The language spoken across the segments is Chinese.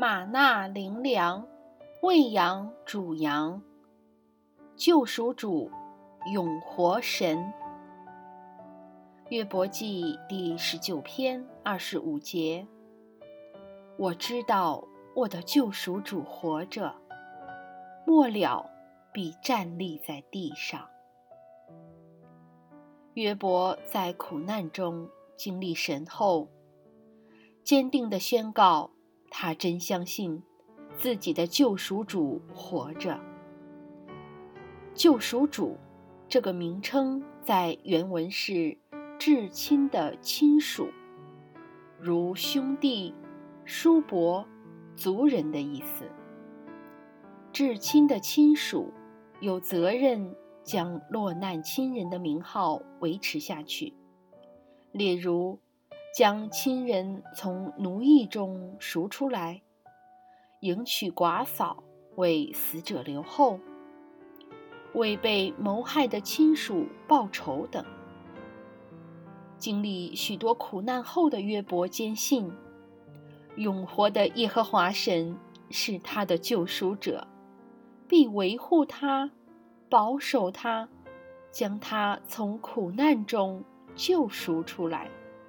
玛纳灵粮，喂养主羊，救赎主，永活神。约伯记第19篇25节，我知道我的救赎主活着，末了必站立在地上。约伯在苦难中经历神后，坚定地宣告他真相信自己的救赎主活着。救赎主这个名称在原文是至亲的亲属，如兄弟、叔伯、族人的意思。至亲的亲属有责任将落难亲人的名号维持下去，例如将亲人从奴役中赎出来，迎娶寡嫂为死者留后，为被谋害的亲属报仇等。经历许多苦难后的约伯坚信，永活的耶和华神是他的救赎者，必维护他，保守他，将他从苦难中救赎出来。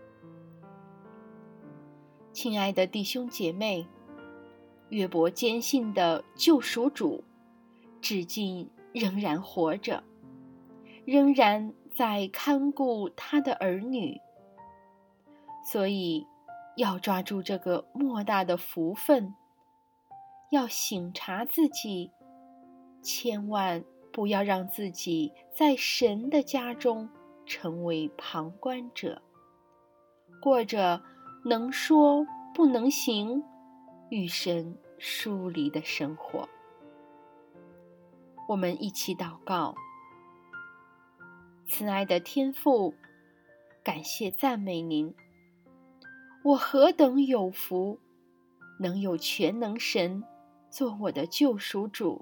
亲爱的弟兄姐妹，约伯坚信的救赎主至今仍然活着，仍然在看顾他的儿女，所以要抓住这个莫大的福分，要省察自己，千万不要让自己在神的家中成为旁观者，过着能说不能行，与神疏离的生活。我们一起祷告。慈爱的天父，感谢赞美您，我何等有福，能有全能神做我的救赎主。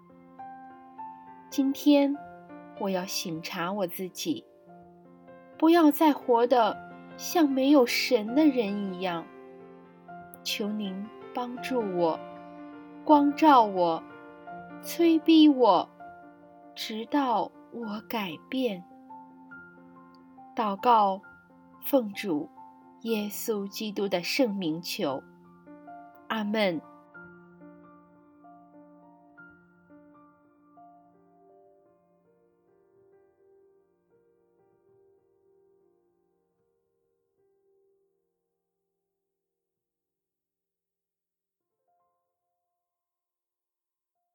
今天我要省察我自己，不要再活得像没有神的人一样。求您帮助我，光照我，催逼我，直到我改变。祷告，奉主耶稣基督的圣名求，阿们。